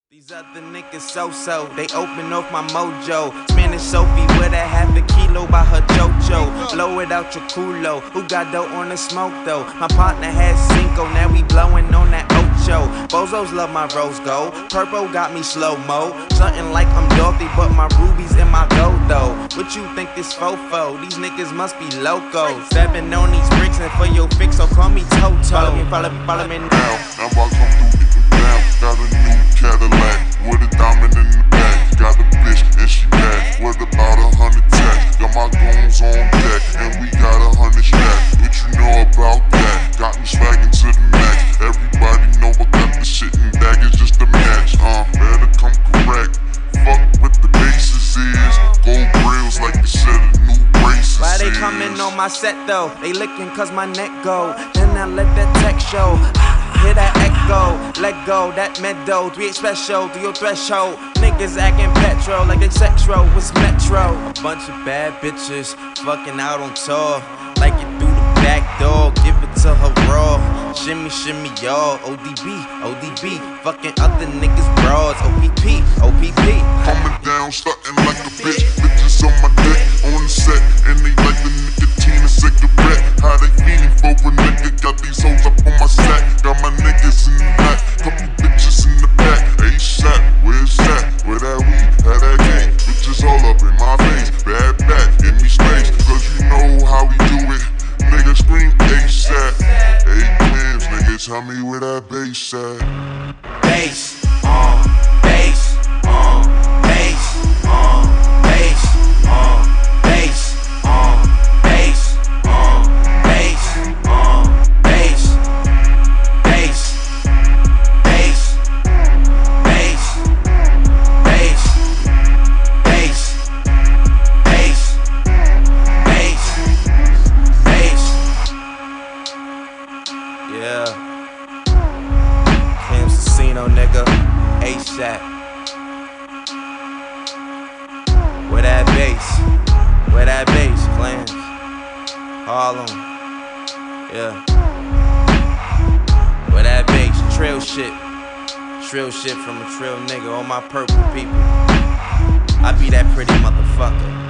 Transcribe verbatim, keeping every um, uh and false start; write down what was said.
These other niggas so-so, they open off my mojo. Spanish Sophie with a half a kilo by her chocho. Blow it out your culo, who got dough on the smoke though? My partner has cinco, now we blowing on that ocho. Bozos love my rose gold, purple got me slow-mo. Something like I'm Dorothy, but my rubies in my gold though. What you think this fofo? These niggas must be loco. Stepping on these bricks and for your fix, so call me Toto. Follow me, follow me, follow me now. Now I come through, get them down. Got a new Cadillac with a diamond in the back. Got a bitch and she bad with about a hundred tats. Got my goons on deck and we got a hundred stacks. What you know about that? Got me swagging to the max. Everybody know I got the shit in baggage just to match. Uh, better come correct. Fuck what the basis is. Gold grills like you said a new braces. Why they coming on my set though? They licking cause my neck go. Then I let that tech show. Hear that echo, let go, that meadow, three special to your threshold. Niggas acting petro like they sexro, what's metro? A bunch of bad bitches fucking out on tour. Like it through the back door, give it to her raw. Shimmy, shimmy, y'all, O D B, O D B. Fucking other niggas bras, O P P, O P P. Coming down, starting like a bitch. Bitches on my dick, on the set, and they like the nicotine and cigarette. How they feeling for a nigga? Got these hoes up on my sack. Got my niggas in the back, couple bitches in the back. A$AP, where's that? Where that weed? How that gang? Bitches all up in my face. Bad back, give me space, cause you know how we do it. Nigga scream A$AP. Eight clams, nigga, tell me where that bass at. Bass, uh, bass, uh, bass, uh, bass, uh, bass, uh, bass, uh, bass, uh, bass, bass, bass, bass, bass, bass, bass, bass, bass. Yeah. Casino nigga, A$AP. Where that bass? Where that bass? Clans, Harlem, yeah. Where that bass? Trill shit, trill shit from a trill nigga. All my purple people, I be that pretty motherfucker.